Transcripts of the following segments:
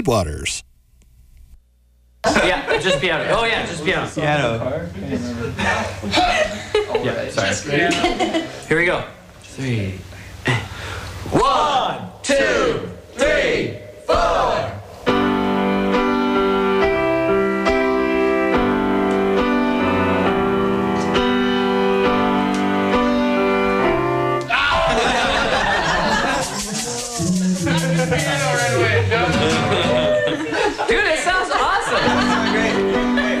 Waters. Yeah, just piano. Oh yeah, just piano. Piano. Yeah, sorry. Here we go. 3. 1, 2, 3, 4. Dude, it sounds awesome. Great.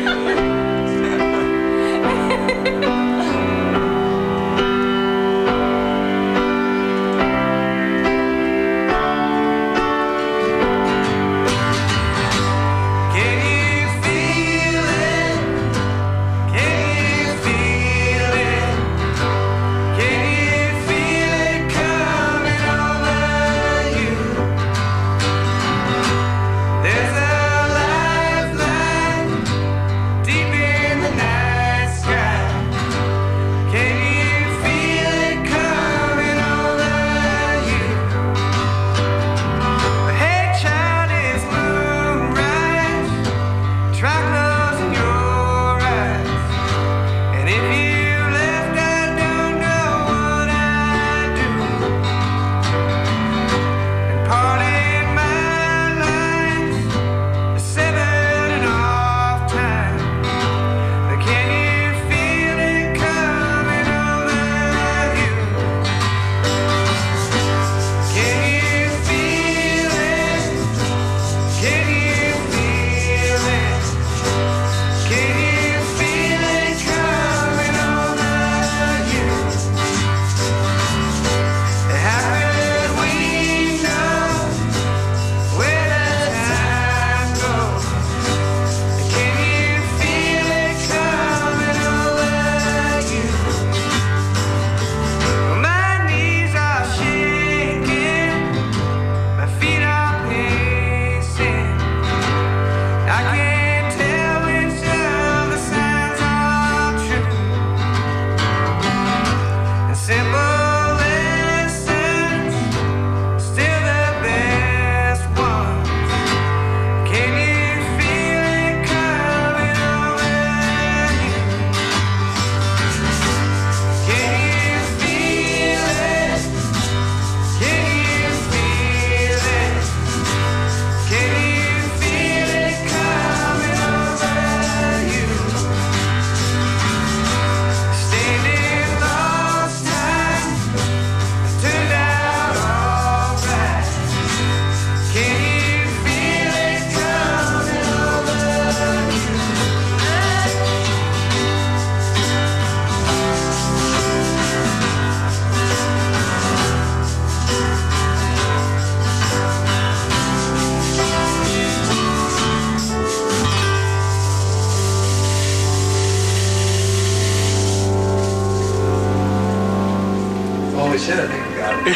Holy shit, I think we got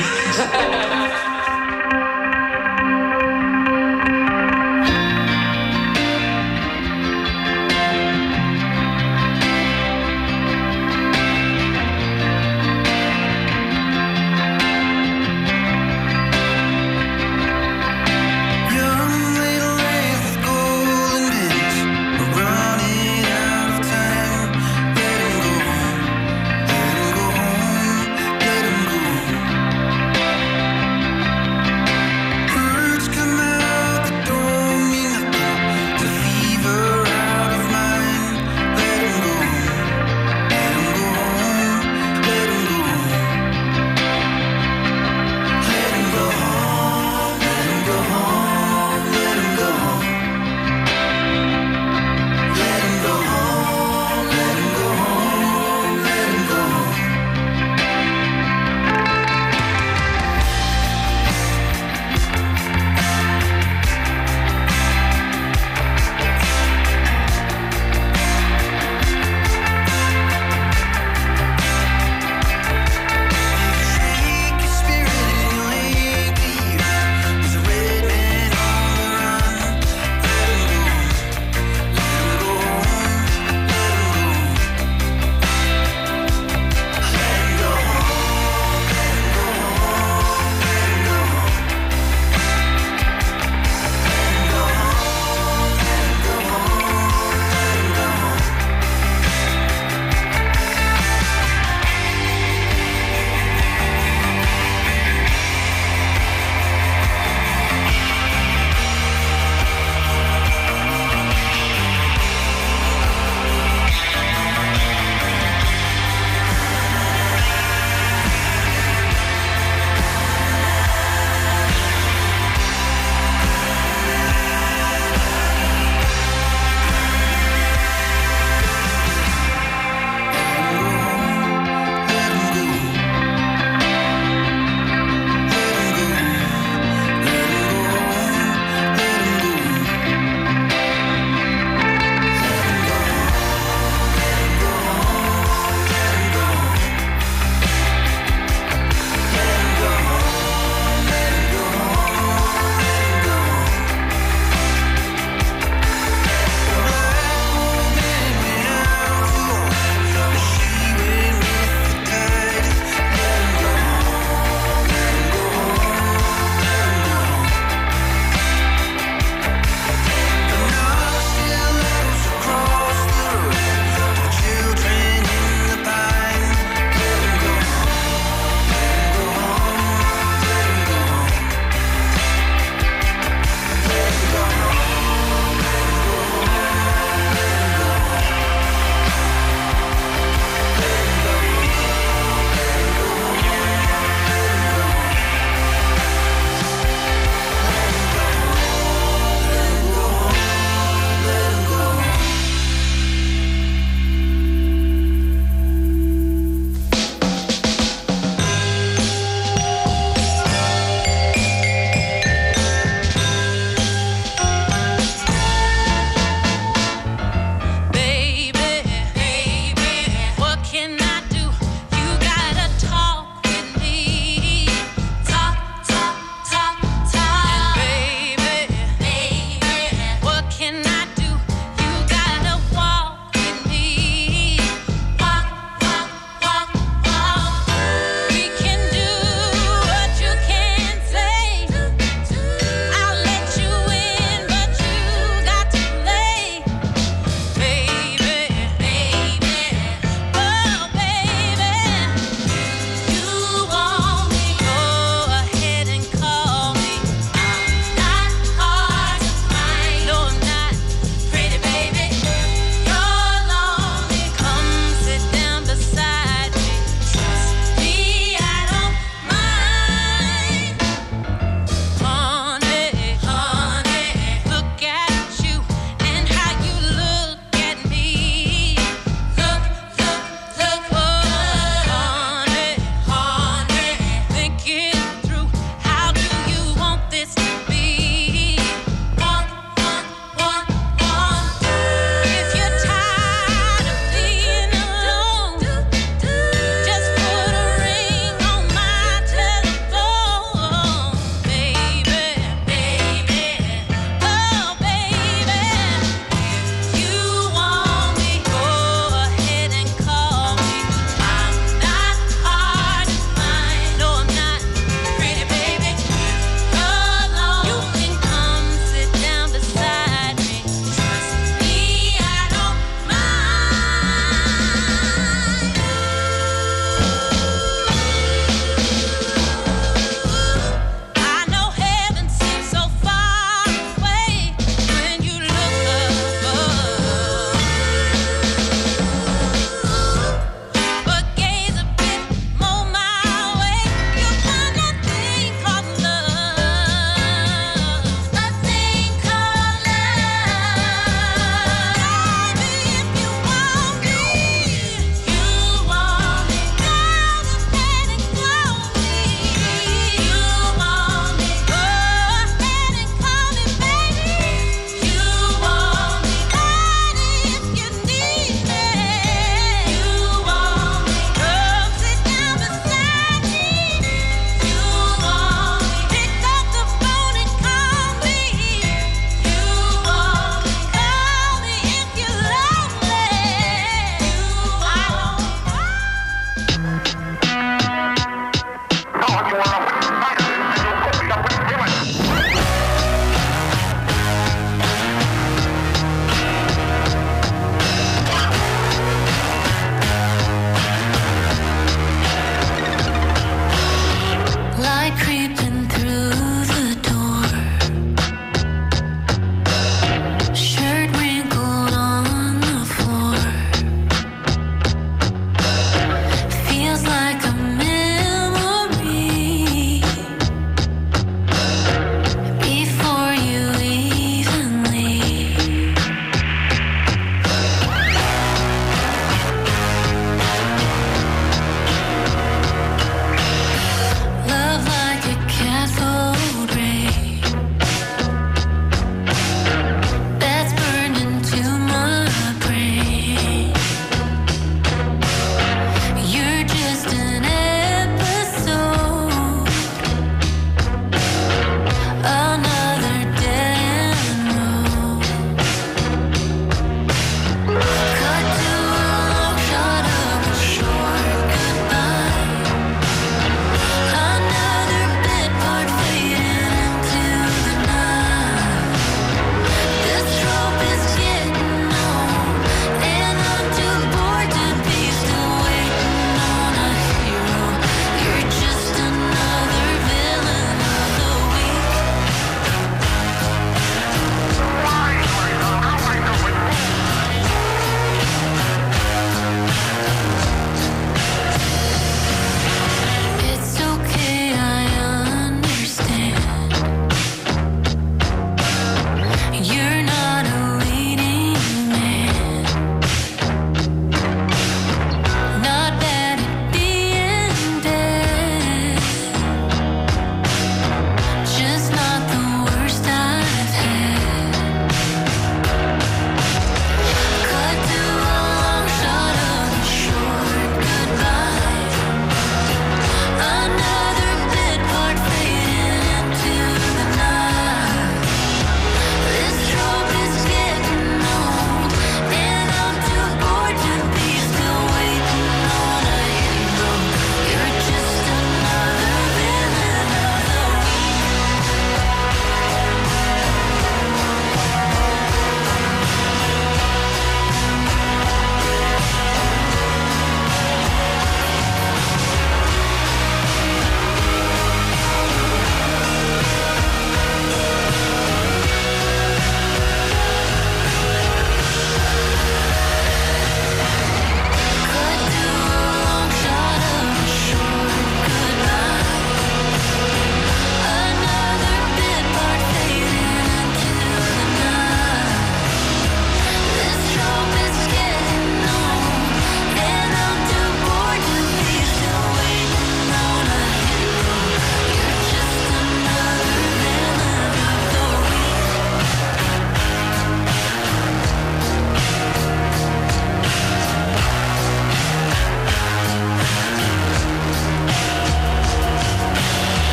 it.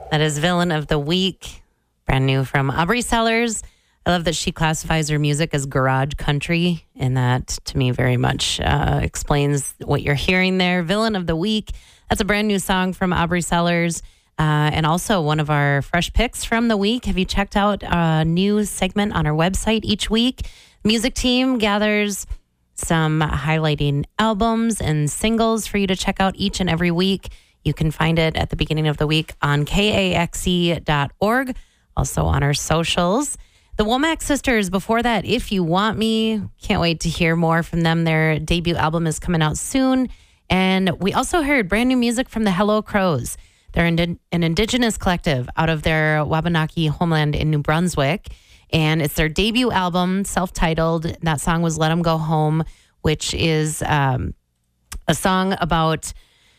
That is Villain of the Week, brand new from Aubrey Sellers. I love that she classifies her music as garage country, and that to me very much explains what you're hearing there. Villain of the Week. That's a brand new song from Aubrey Sellers, and also one of our fresh picks from the week. Have you checked out a new segment on our website each week? Music team gathers some highlighting albums and singles for you to check out each and every week. You can find it at the beginning of the week on KAXE.org, also on our socials. The Womack Sisters, before that, If You Want Me. Can't wait to hear more from them. Their debut album is coming out soon. And we also heard brand new music from the Hello Crows. They're an indigenous collective out of their Wabanaki homeland in New Brunswick. And it's their debut album, self-titled. That song was Let 'Em Go Home, which is a song about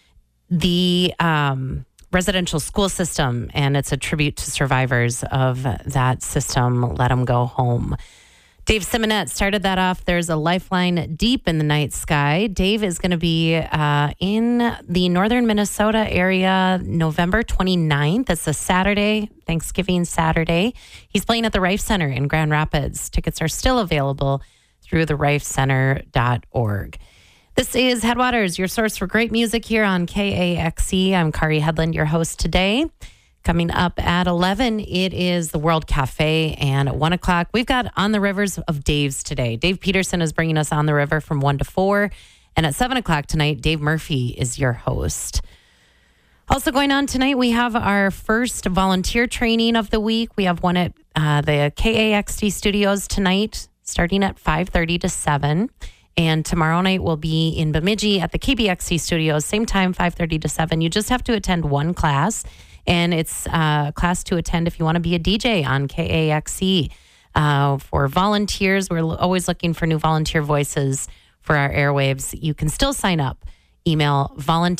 the residential school system, and it's a tribute to survivors of that system. Let 'Em Go Home. Dave Simonette started that off. There's a lifeline deep in the night sky. Dave is going to be in the northern Minnesota area November 29th. It's a Saturday, Thanksgiving Saturday. He's playing at the Rife Center in Grand Rapids. Tickets are still available through therifecenter.org. This is Headwaters, your source for great music here on KAXE. I'm Kari Headland, your host today. Coming up at 11, it is the World Cafe. And at 1 o'clock, we've got On the Rivers of Dave's today. Dave Peterson is bringing us On the River from 1 to 4. And at 7 o'clock tonight, Dave Murphy is your host. Also going on tonight, we have our first volunteer training of the week. We have one at the KAXT studios tonight, starting at 5:30 to 7. And tomorrow night we'll be in Bemidji at the KBXC studios, same time, 5:30 to 7. You just have to attend one class, and it's a class to attend if you want to be a DJ on KAXC. For volunteers, we're always looking for new volunteer voices for our airwaves. You can still sign up. Email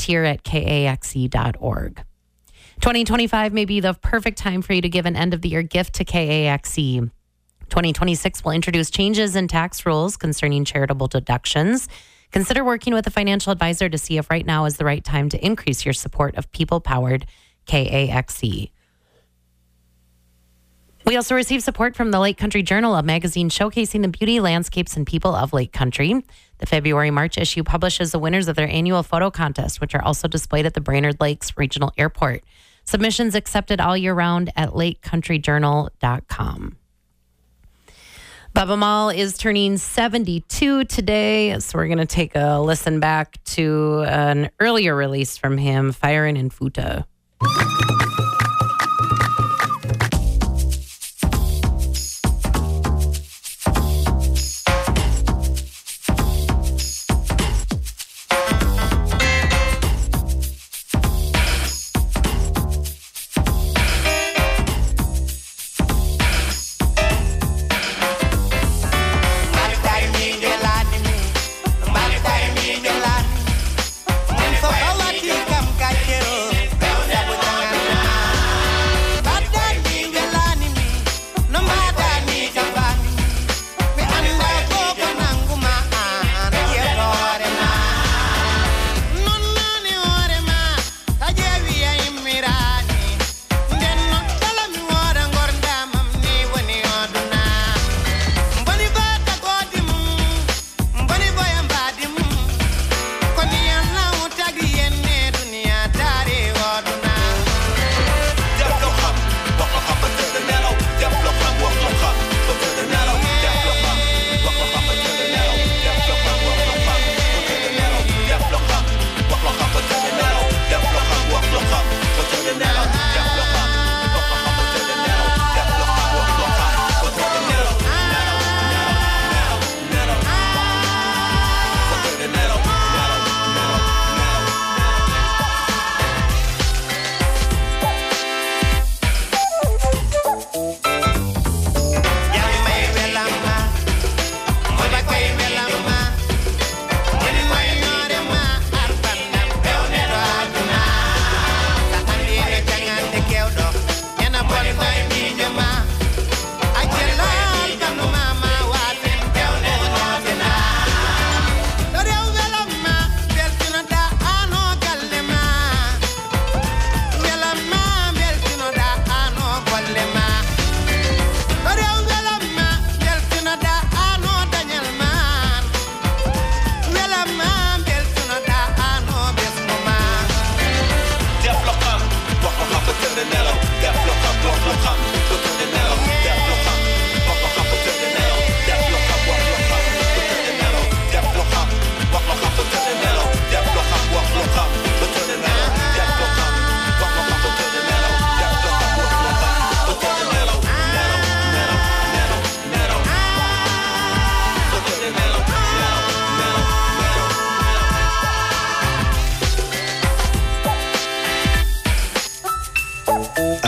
volunteer@kaxe.org. 2025 may be the perfect time for you to give an end-of-the-year gift to KAXE. 2026 will introduce changes in tax rules concerning charitable deductions. Consider working with a financial advisor to see if right now is the right time to increase your support of people-powered KAXE. We also receive support from the Lake Country Journal, a magazine showcasing the beauty, landscapes, and people of Lake Country. The February-March issue publishes the winners of their annual photo contest, which are also displayed at the Brainerd Lakes Regional Airport. Submissions accepted all year round at lakecountryjournal.com. Baba Mal is turning 72 today, so we're going to take a listen back to an earlier release from him, Firin' in Futa. So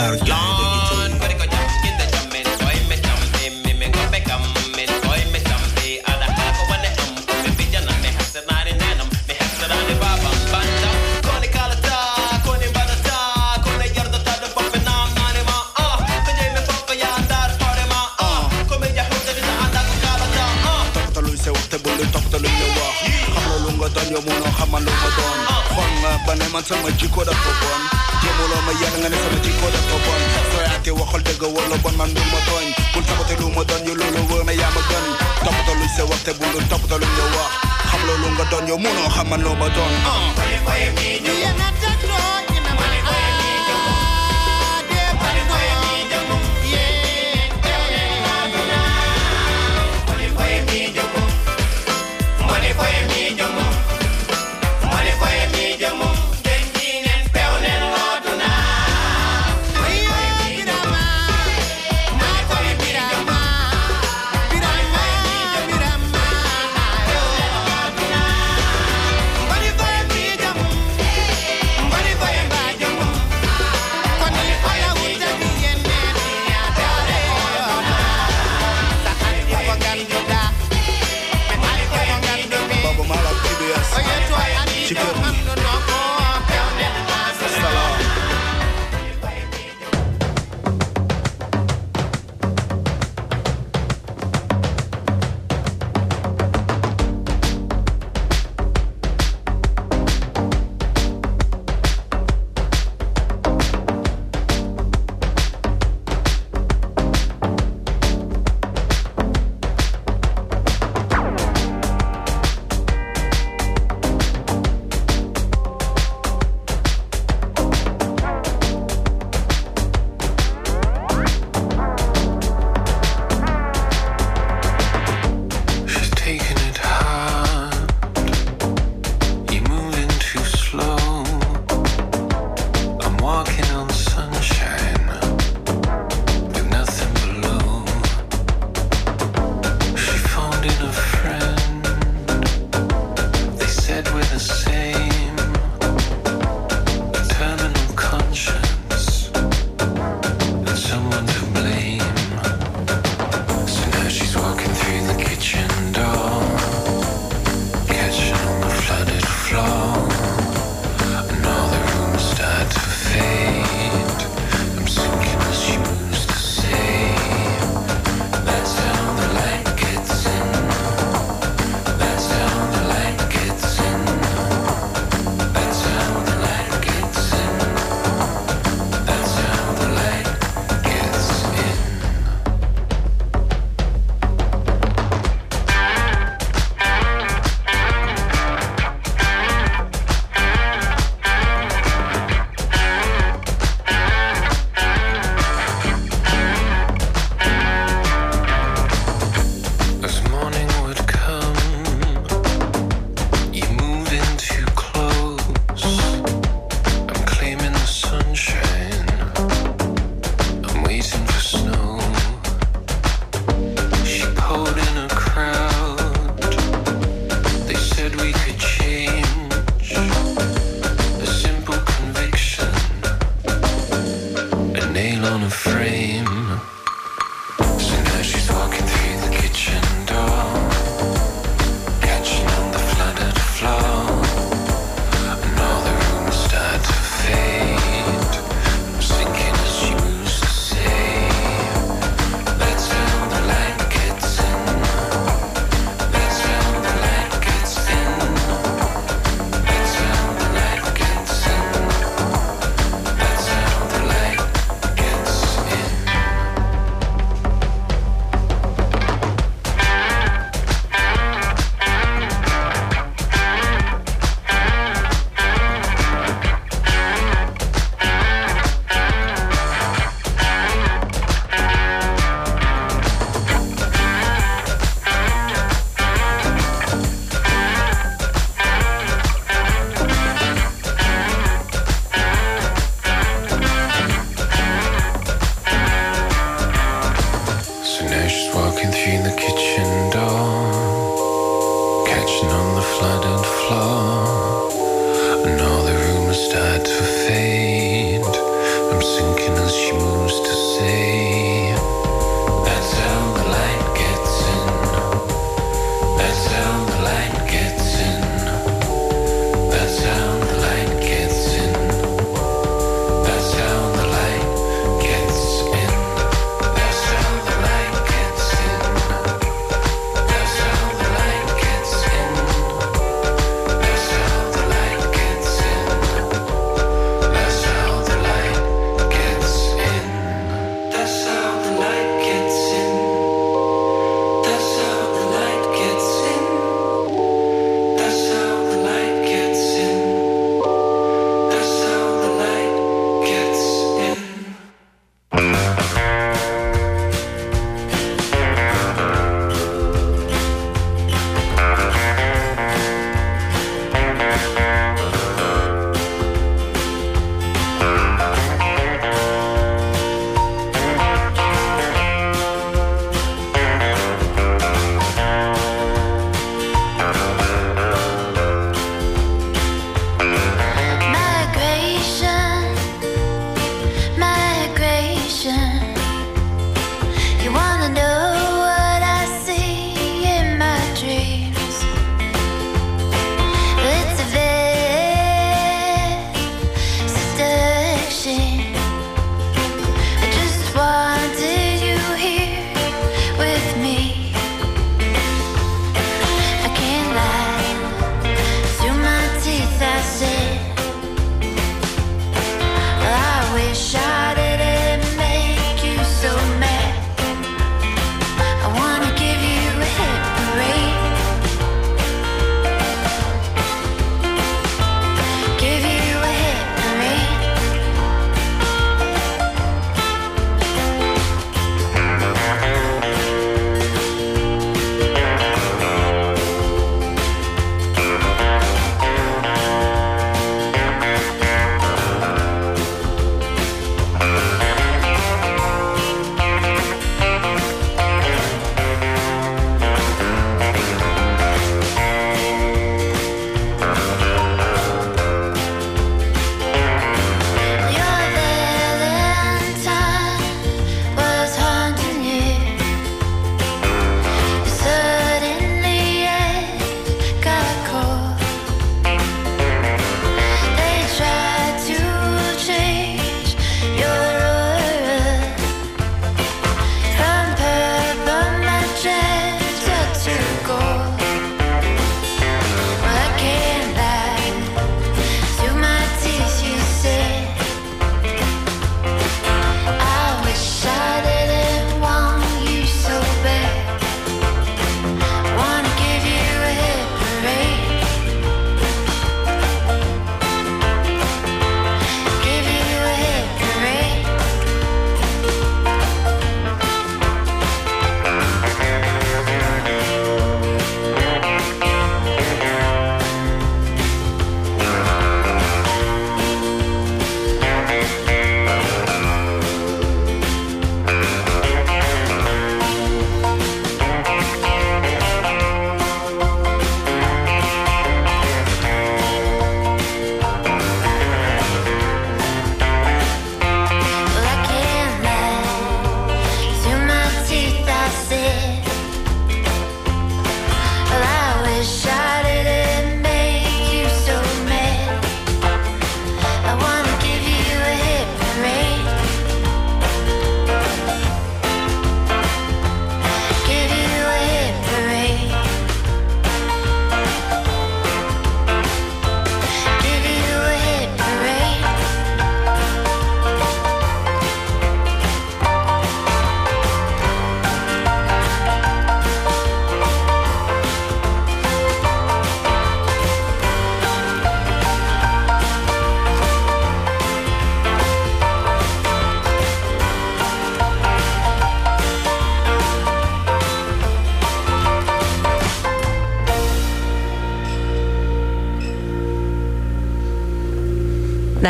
man sama jikko dafa bon jëmuloo ma yar nga ne sama jikko dafa bon sooy ate waxal dëgg wala bon man du ma tooñ bul toppate lu ma doon yu loolu wër ma yaa ma gën toppatoo luñ sa wax te bul toppatoo luñ la wax xam loolu nga doon yow munoo xam man loo ma doon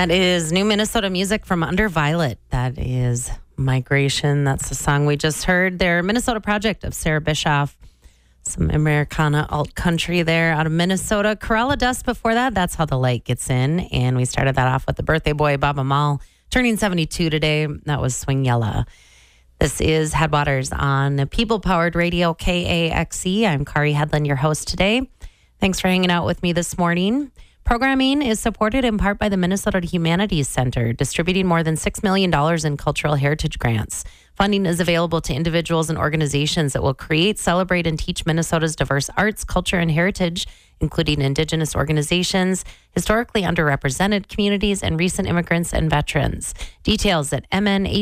That is new Minnesota music from Under Violet. That is Migration. That's the song we just heard. Their Minnesota project of Sarah Bischoff. Some Americana alt country there out of Minnesota. Corella Dust before that. That's How the Light Gets In. And we started that off with the birthday boy, Baba Mal, turning 72 today. That was Swing Yella. This is Headwaters on People-Powered Radio, KAXE. I'm Kari Hedlund, your host today. Thanks for hanging out with me this morning. Programming is supported in part by the Minnesota Humanities Center, distributing more than $6 million in cultural heritage grants. Funding is available to individuals and organizations that will create, celebrate, and teach Minnesota's diverse arts, culture, and heritage, including Indigenous organizations, historically underrepresented communities, and recent immigrants and veterans. Details at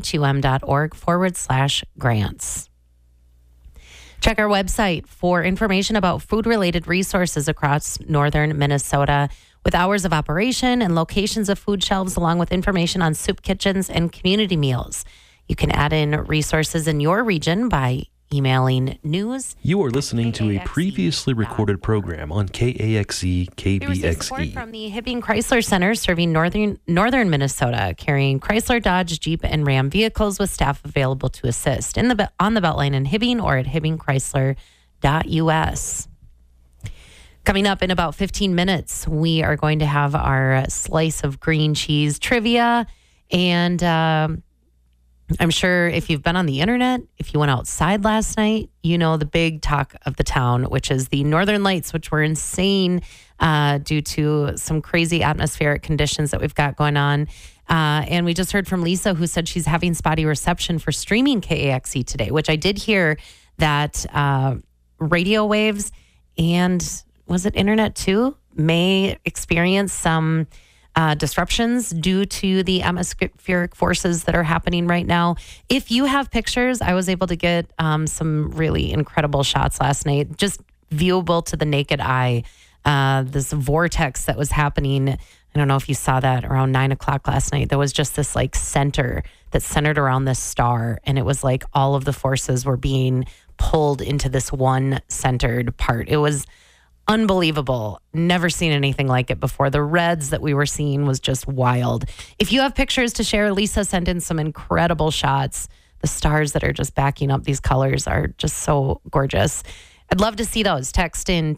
mnhum.org/grants. Check our website for information about food-related resources across northern Minnesota, with hours of operation and locations of food shelves, along with information on soup kitchens and community meals. You can add in resources in your region by emailing news. You are listening to a previously recorded program on KAXE KBXE. Support from the Hibbing Chrysler Center, serving northern Minnesota, carrying Chrysler, Dodge, Jeep, and Ram vehicles with staff available to assist on the Beltline in Hibbing or at hibbingchrysler.us. Coming up in about 15 minutes, we are going to have our slice of green cheese trivia. And I'm sure if you've been on the internet, if you went outside last night, you know the big talk of the town, which is the Northern Lights, which were insane due to some crazy atmospheric conditions that we've got going on. And we just heard from Lisa, who said she's having spotty reception for streaming KAXE today, which I did hear that radio waves and was it internet too, may experience some disruptions due to the atmospheric forces that are happening right now. If you have pictures, I was able to get some really incredible shots last night, just viewable to the naked eye. This vortex that was happening, I don't know if you saw that around 9 o'clock last night. There was just this like center that centered around this star. And it was like all of the forces were being pulled into this one centered part. It was unbelievable. Never seen anything like it before. The reds that we were seeing was just wild. If you have pictures to share, Lisa sent in some incredible shots. The stars that are just backing up these colors are just so gorgeous. I'd love to see those. Text in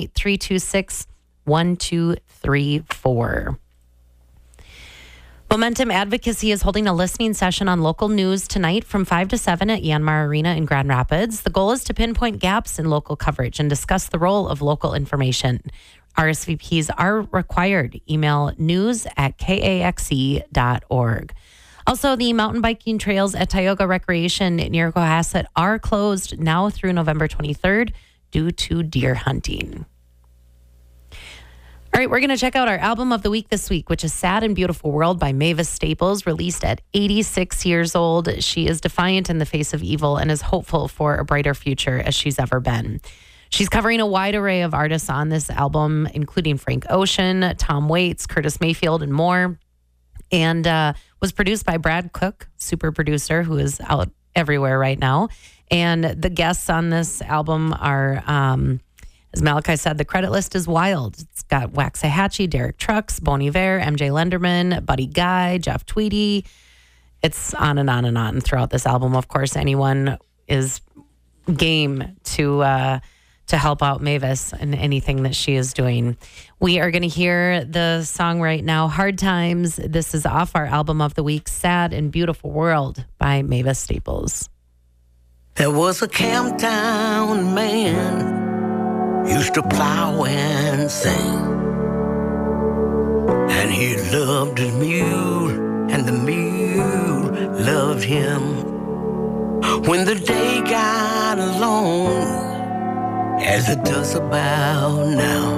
218-326-1234. Momentum Advocacy is holding a listening session on local news tonight from 5 to 7 at Yanmar Arena in Grand Rapids. The goal is to pinpoint gaps in local coverage and discuss the role of local information. RSVPs are required. Email news@kaxe.org. Also, the mountain biking trails at Tioga Recreation near Cohasset are closed now through November 23rd due to deer hunting. All right, we're going to check out our album of the week this week, which is Sad and Beautiful World by Mavis Staples, released at 86 years old. She is defiant in the face of evil and is hopeful for a brighter future as she's ever been. She's covering a wide array of artists on this album, including Frank Ocean, Tom Waits, Curtis Mayfield, and more. And was produced by Brad Cook, super producer, who is out everywhere right now. And the guests on this album are... as Malachi said, the credit list is wild. It's got Waxahachie, Derek Trucks, Bon Iver, MJ Lenderman, Buddy Guy, Jeff Tweedy. It's on and on and on throughout this album. Of course, anyone is game to help out Mavis in anything that she is doing. We are going to hear the song right now, Hard Times. This is off our album of the week, Sad and Beautiful World by Mavis Staples. There was a Camptown man used to plow and sing, and he loved his mule, and the mule loved him. When the day got long, as it does about now,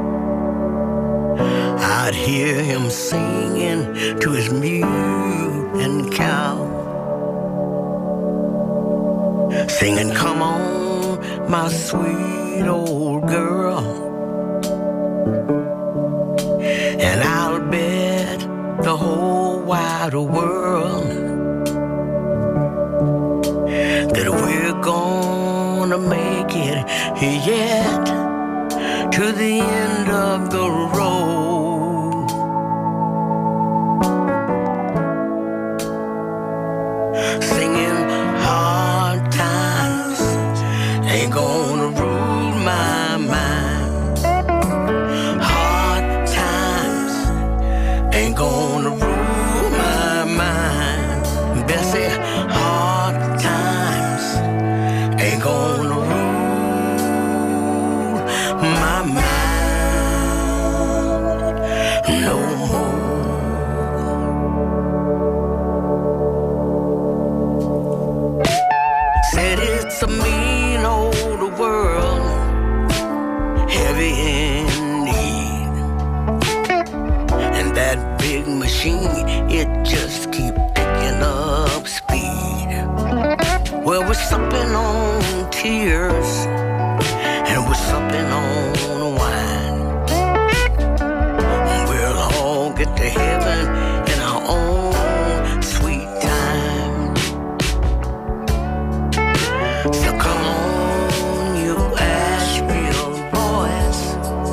I'd hear him singing to his mule and cow, singing, come on, my sweet old girl, and I'll bet the whole wide world that we're gonna make it yet to the end of the road. Bessie, hard times ain't gonna rule my mind no more. Said it's a mean old world, heavy in need, and that big machine, it just keep picking up speed. Well, we're supping on tears, and we're supping on wine. We'll all get to heaven in our own sweet time. So come on, you Asheville boys,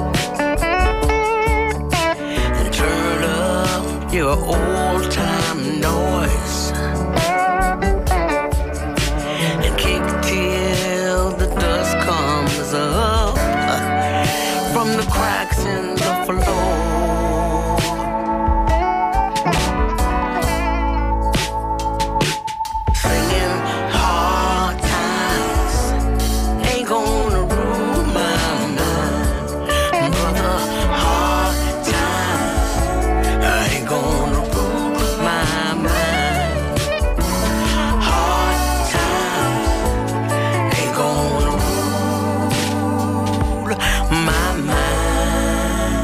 and turn up your old-time noise, and kick till the dust comes up from the cracks in the floor. Singing hard times ain't gonna rule my mind, brother. Hard times ain't gonna rule my mind. Hard times ain't gonna rule my mind.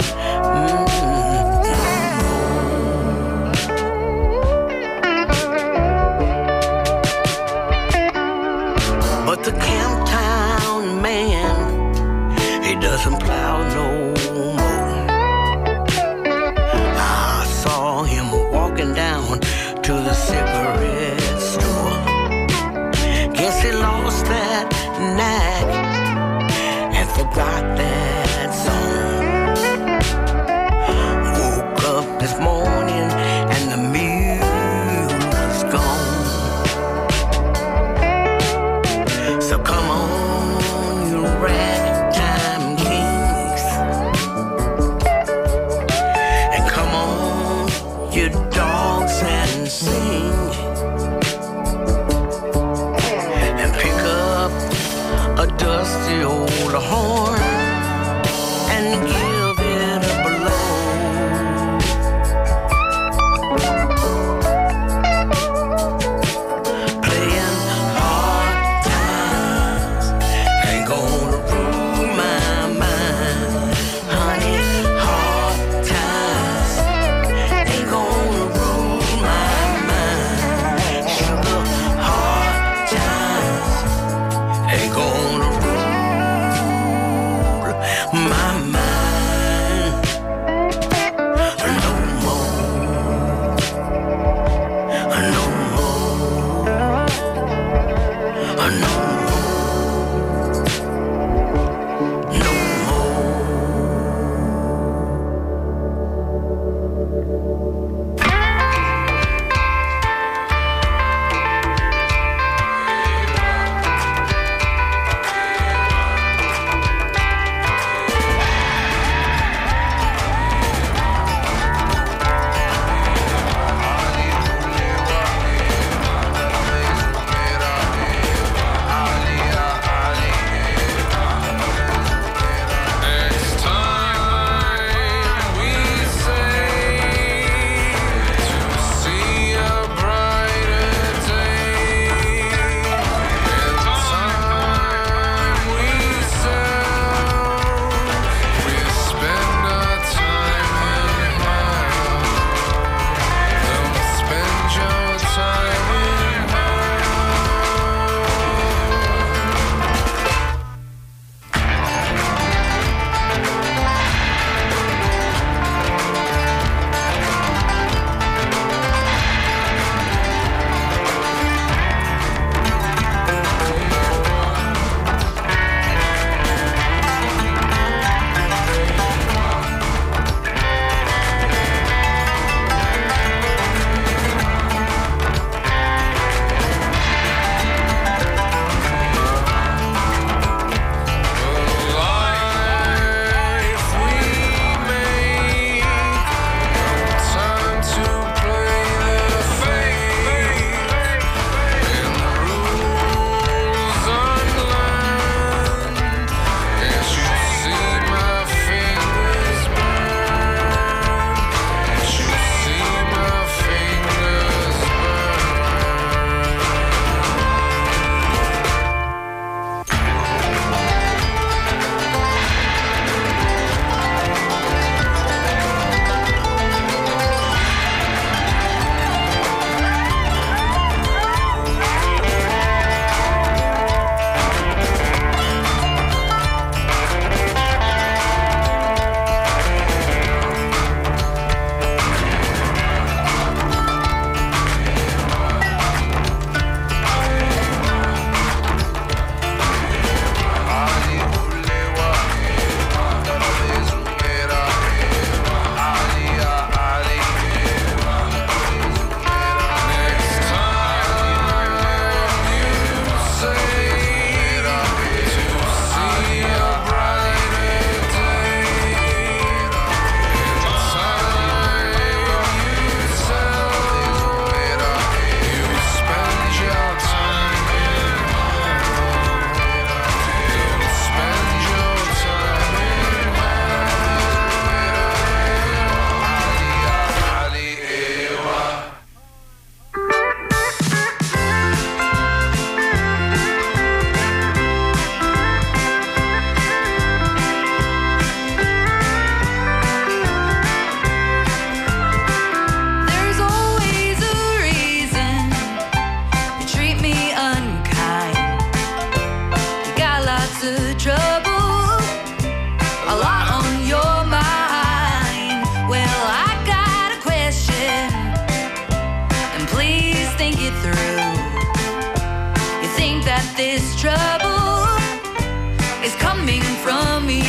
it through. You think that this trouble is coming from you.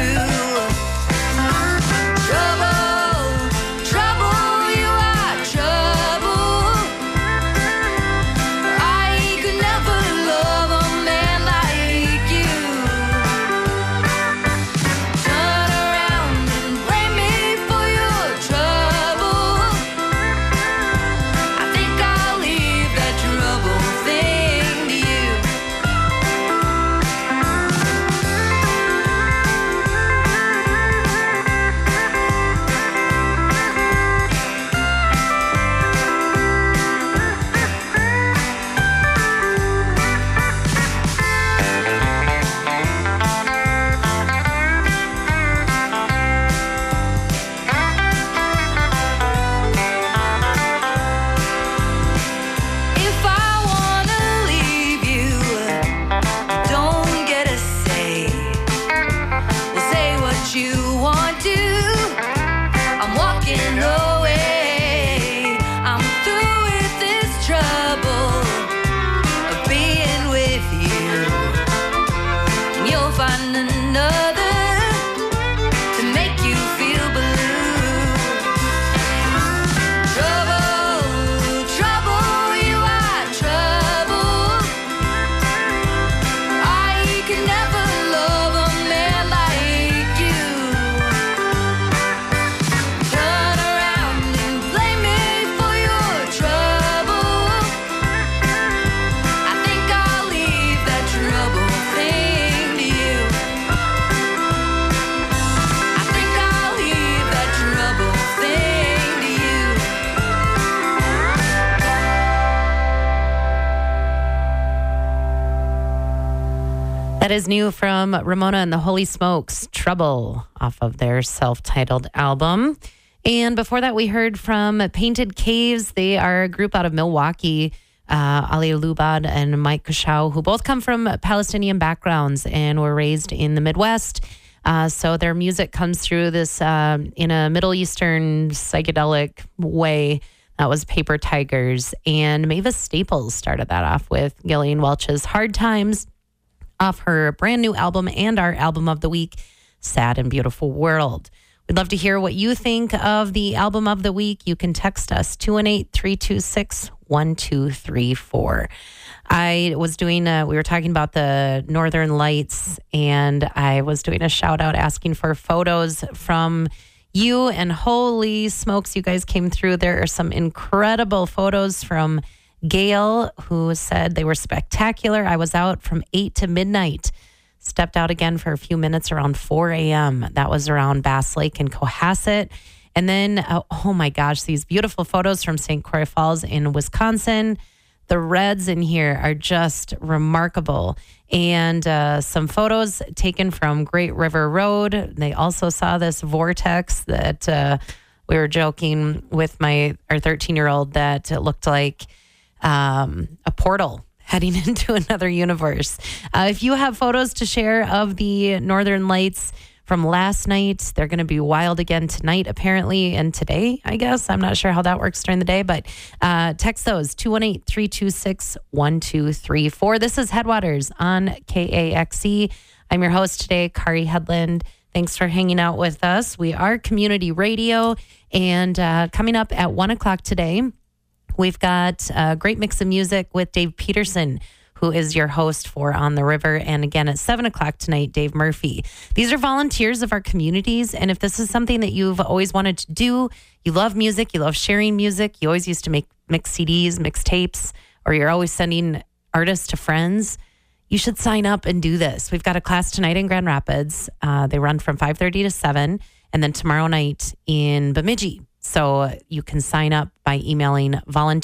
That is new from Ramona and the Holy Smokes, Trouble, off of their self-titled album. And before that, we heard from Painted Caves. They are a group out of Milwaukee, Ali Lubad and Mike Kashow, who both come from Palestinian backgrounds and were raised in the Midwest. So their music comes through this in a Middle Eastern psychedelic way. That was Paper Tigers. And Mavis Staples started that off with Gillian Welch's Hard Times, off her brand new album and our album of the week, Sad and Beautiful World. We'd love to hear what you think of the album of the week. You can text us 218-326-1234. I was doing, we were talking about the Northern Lights, and I was doing a shout out asking for photos from you, and holy smokes, you guys came through. There are some incredible photos from Gail, who said they were spectacular. I was out from 8 to midnight. Stepped out again for a few minutes around 4 a.m. That was around Bass Lake and Cohasset. And then, oh my gosh, these beautiful photos from St. Croix Falls in Wisconsin. The reds in here are just remarkable. And some photos taken from Great River Road. They also saw this vortex that we were joking with our 13-year-old that it looked like a portal heading into another universe. If you have photos to share of the Northern Lights from last night, they're going to be wild again tonight, apparently, and today, I guess. I'm not sure how that works during the day, but text those 218-326-1234. This is Headwaters on KAXE. I'm your host today, Kari Headland. Thanks for hanging out with us. We are community radio, and coming up at 1 o'clock today, we've got a great mix of music with Dave Peterson, who is your host for On the River. And again, at 7 o'clock tonight, Dave Murphy. These are volunteers of our communities. And if this is something that you've always wanted to do, you love music, you love sharing music, you always used to mix CDs, mix tapes, or you're always sending artists to friends, you should sign up and do this. We've got a class tonight in Grand Rapids. They run from 5:30 to 7, and then tomorrow night in Bemidji. So you can sign up by emailing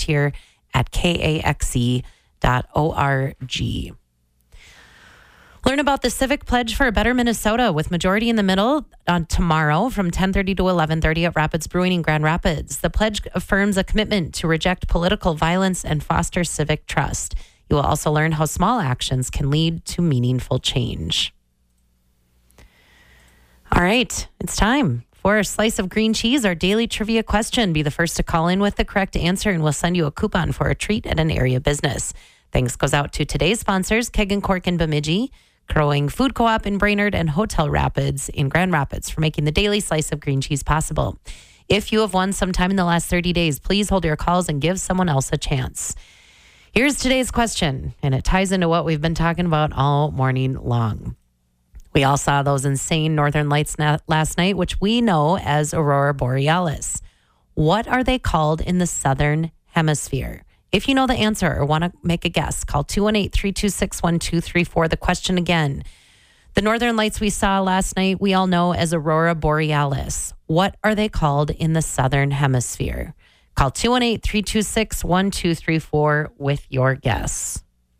volunteer@kaxe.org. Learn about the Civic Pledge for a Better Minnesota with Majority in the Middle on tomorrow from 10:30 to 11:30 at Rapids Brewing in Grand Rapids. The pledge affirms a commitment to reject political violence and foster civic trust. You will also learn how small actions can lead to meaningful change. All right, it's time For a slice of green cheese, our daily trivia question. Be the first to call in with the correct answer, and we'll send you a coupon for a treat at an area business. Thanks goes out to today's sponsors, Keg and Cork in Bemidji, Crowing Food Co-op in Brainerd, and Hotel Rapids in Grand Rapids for making the daily slice of green cheese possible. If you have won sometime in the last 30 days, please hold your calls and give someone else a chance. Here's today's question, and it ties into what we've been talking about all morning long. We all saw those insane northern lights last night, which we know as Aurora Borealis. What are they called in the southern hemisphere? If you know the answer or want to make a guess, call 218-326-1234. The question again, the northern lights we saw last night, we all know as Aurora Borealis. What are they called in the southern hemisphere? Call 218-326-1234 with your guess.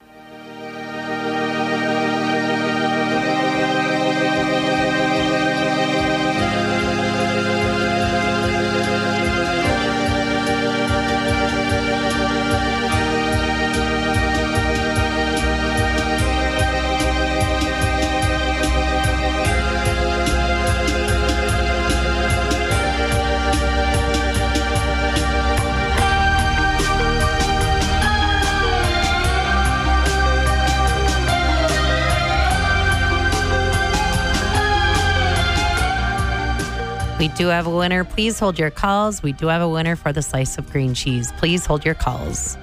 We do have a winner. Please hold your calls. We do have a winner for the slice of green cheese. Please hold your calls.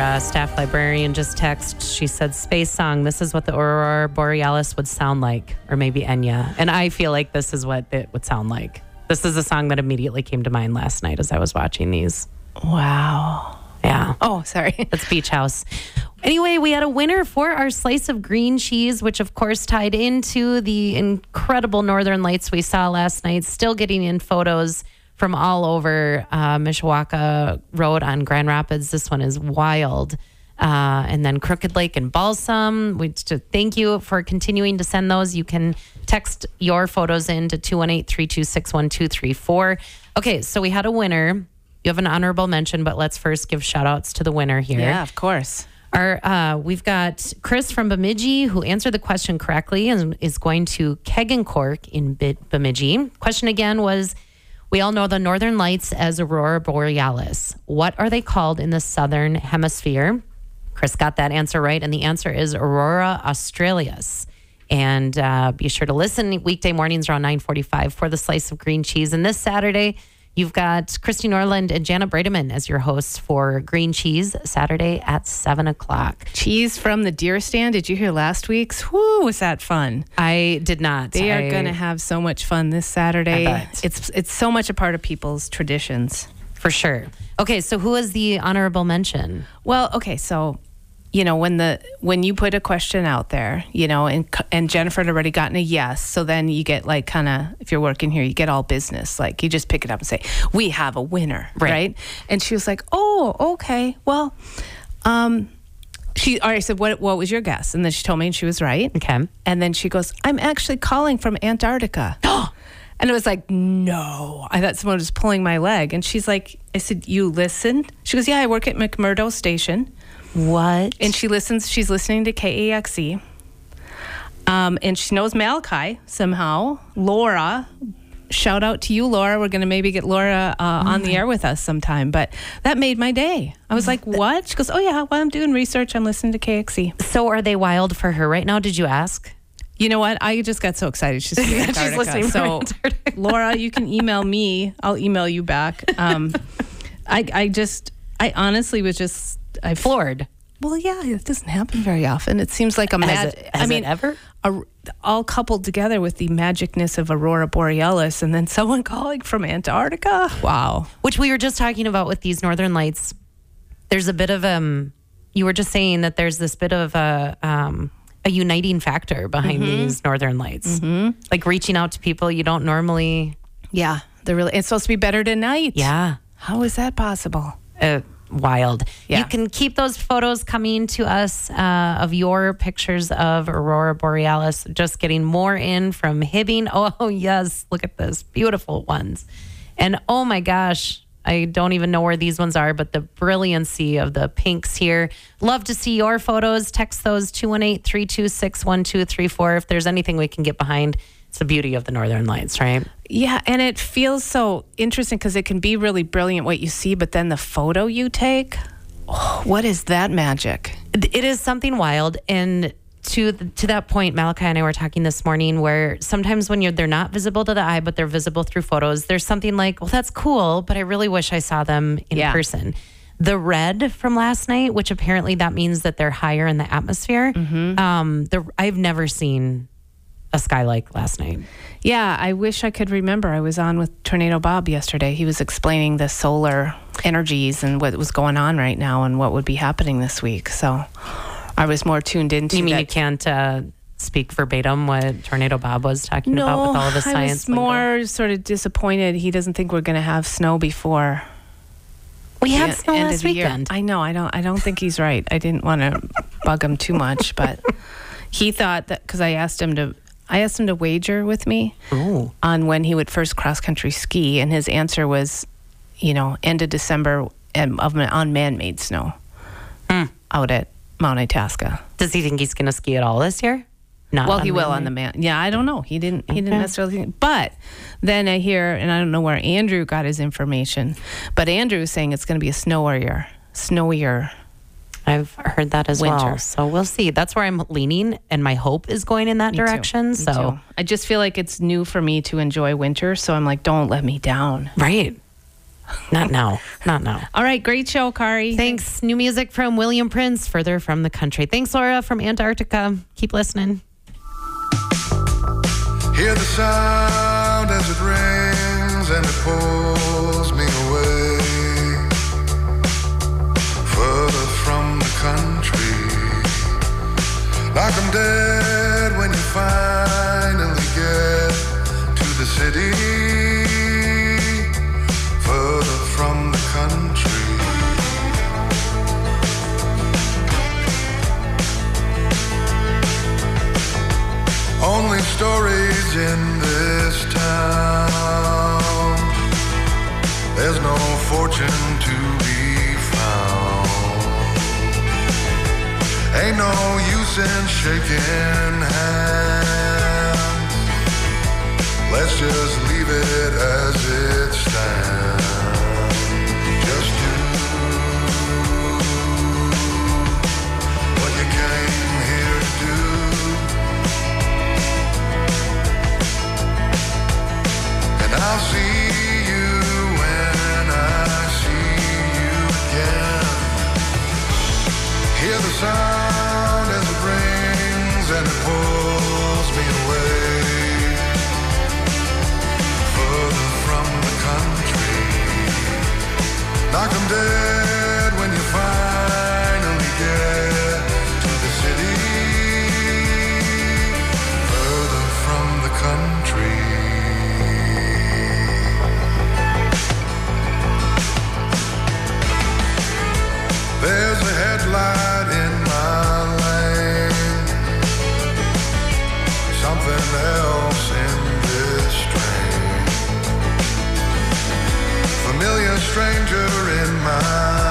staff librarian just texted. She said, space song, this is what the Aurora Borealis would sound like, or maybe Enya. And I feel like this is what it would sound like. This is a song that immediately came to mind last night as I was watching these. Wow. Yeah. Oh, sorry. That's Beach House. Anyway, we had a winner for our slice of green cheese, which of course tied into the incredible northern lights we saw last night. Still getting in photos from all over Mishawaka Road on Grand Rapids. This one is wild. And then Crooked Lake and Balsam. We just thank you for continuing to send those. You can text your photos in to 218-326-1234. Okay, so we had a winner. You have an honorable mention, but let's first give shout outs to the winner here. Yeah, of course. We've got Chris from Bemidji who answered the question correctly and is going to Keg and Cork in Bemidji. Question again was, we all know the northern lights as Aurora Borealis. What are they called in the southern hemisphere? Chris got that answer right, and the answer is Aurora Australis. And be sure to listen weekday mornings around 9:45 for the slice of green cheese. And this Saturday, you've got Christy Norland and Janet Brademan as your hosts for Green Cheese Saturday at 7 o'clock. Cheese from the deer stand. Did you hear last week's? Whoo, was that fun? I did not. They are going to have so much fun this Saturday. It's so much a part of people's traditions. For sure. Okay, so who is the honorable mention? Well, okay, so when you put a question out there, and Jennifer had already gotten a yes, so then you get like kind of, if you're working here, you get all business. Like you just pick it up and say, we have a winner, right? And she was like, oh, okay, well, I said, what was your guess? And then she told me and she was right. Okay. And then she goes, I'm actually calling from Antarctica. And it was like, no. I thought someone was pulling my leg. And she's like, I said, you listened? She goes, yeah, I work at McMurdo Station. What? And she's listening to KAXE. And she knows Malachi somehow. Laura, shout out to you, Laura. We're going to maybe get Laura on the air with us sometime. But that made my day. I was like, what? She goes, oh, yeah, while I'm doing research, I'm listening to KAXE. So are they wild for her right now? Did you ask? You know what? I just got so excited. She's from Antarctica. She's listening from Antarctica. Laura, you can email me. I'll email you back. I honestly was just... I floored. Well, yeah, it doesn't happen very often. It seems like a magic. Has it ever? All coupled together with the magicness of Aurora Borealis, and then someone calling from Antarctica. Wow. Which we were just talking about with these northern lights. There's a bit of you were just saying that there's this bit of a uniting factor behind these northern lights, like reaching out to people you don't normally. Yeah, it's supposed to be better tonight. Yeah. How is that possible? Wild. Yeah. You can keep those photos coming to us of your pictures of Aurora Borealis. Just getting more in from Hibbing. Oh, yes. Look at this. Beautiful ones. And oh my gosh, I don't even know where these ones are, but the brilliancy of the pinks here. Love to see your photos. Text those 218-326-1234 if there's anything we can get behind. It's the beauty of the Northern Lights, right? Yeah, and it feels so interesting because it can be really brilliant what you see, but then the photo you take, what is that magic? It is something wild. And to that point, Malachi and I were talking this morning where sometimes when they're not visible to the eye, but they're visible through photos, there's something like, well, that's cool, but I really wish I saw them in person. The red from last night, which apparently that means that they're higher in the atmosphere. I've never seen a sky like last night. Yeah, I wish I could remember. I was on with Tornado Bob yesterday. He was explaining the solar energies and what was going on right now and what would be happening this week. So I was more tuned into. You mean you can't speak verbatim what Tornado Bob was talking about with all of his science? I was more sort of disappointed. He doesn't think we're going to have snow before. We had snow last weekend. I know. I don't think he's right. I didn't want to bug him too much, but he thought that because I asked him to wager with me on when he would first cross-country ski, and his answer was, end of December on man-made snow out at Mount Itasca. Does he think he's going to ski at all this year? Not well, he will on the man. Yeah, I don't know. He didn't necessarily think. But then I hear, and I don't know where Andrew got his information, but Andrew is saying it's going to be a snowier. I've heard that as well. So we'll see. That's where I'm leaning, and my hope is going in that direction. Me too. I just feel like it's new for me to enjoy winter, so I'm like, don't let me down. Right. Not now. Not now. All right, great show, Kari. Thanks. New music from William Prince, Further from the Country. Thanks, Laura, from Antarctica. Keep listening. Hear the sound as it rings and it pulls me away, further from the country, like I'm dead when you finally get to the city, further from the country. Only stories in this town. There's no fortune to be found. Ain't no use in shaking hands. Let's just leave it as it stands. Just do what you came here to do. I'll see you when I see you again. Hear the sound as it rings and it pulls me away, further from the country. Knock 'em dead when you finally get to the city, further from the country. There's a headlight in my lane, something else in this train, familiar stranger in my